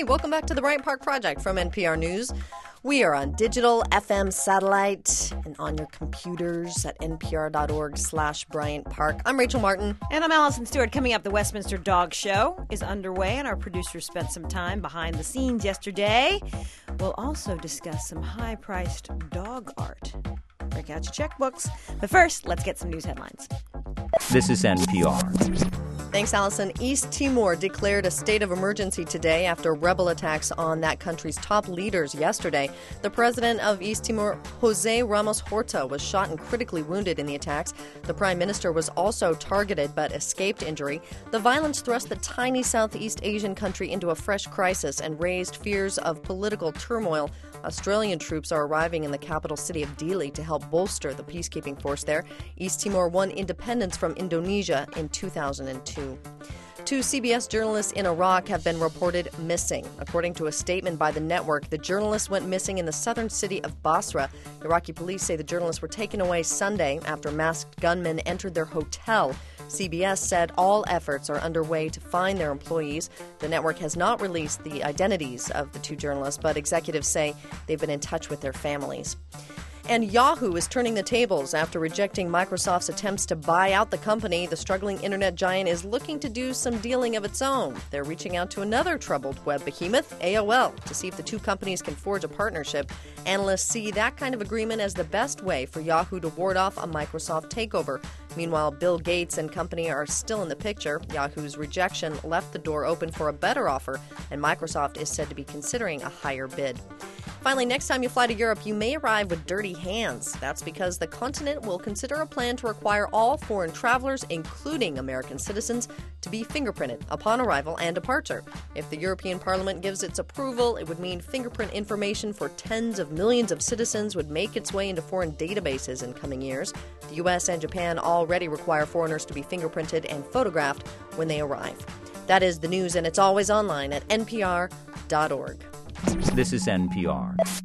welcome back to the Bryant Park Project from NPR News. We are on digital, FM, satellite, and on your computers at npr.org/Bryant Park. I'm Rachel Martin. And I'm Allison Stewart. Coming up, the Westminster Dog Show is underway, and our producer spent some time behind the scenes yesterday. We'll also discuss some high-priced dog art. Break out your checkbooks. But first, let's get some news headlines. This is NPR. Thanks, Allison. East Timor declared a state of emergency today after rebel attacks on that country's top leaders yesterday. The president of East Timor, Jose Ramos Horta, was shot and critically wounded in the attacks. The prime minister was also targeted but escaped injury. The violence thrust the tiny Southeast Asian country into a fresh crisis and raised fears of political turmoil. Australian troops are arriving in the capital city of Dili to help bolster the peacekeeping force there. East Timor won independence from Indonesia in 2002. Two CBS journalists in Iraq have been reported missing. According to a statement by the network, the journalists went missing in the southern city of Basra. Iraqi police say the journalists were taken away Sunday after masked gunmen entered their hotel. CBS said all efforts are underway to find their employees. The network has not released the identities of the two journalists, but executives say they've been in touch with their families. And Yahoo is turning the tables after rejecting Microsoft's attempts to buy out the company. The struggling internet giant is looking to do some dealing of its own. They're reaching out to another troubled web behemoth, AOL, to see if the two companies can forge a partnership. Analysts see that kind of agreement as the best way for Yahoo to ward off a Microsoft takeover. Meanwhile, Bill Gates and company are still in the picture. Yahoo's rejection left the door open for a better offer, and Microsoft is said to be considering a higher bid. Finally, next time you fly to Europe, you may arrive with dirty hands. That's because the continent will consider a plan to require all foreign travelers, including American citizens, to be fingerprinted upon arrival and departure. If the European Parliament gives its approval, it would mean fingerprint information for tens of millions of citizens would make its way into foreign databases in coming years. The U.S. and Japan already require foreigners to be fingerprinted and photographed when they arrive. That is the news, and it's always online at npr.org. This is NPR.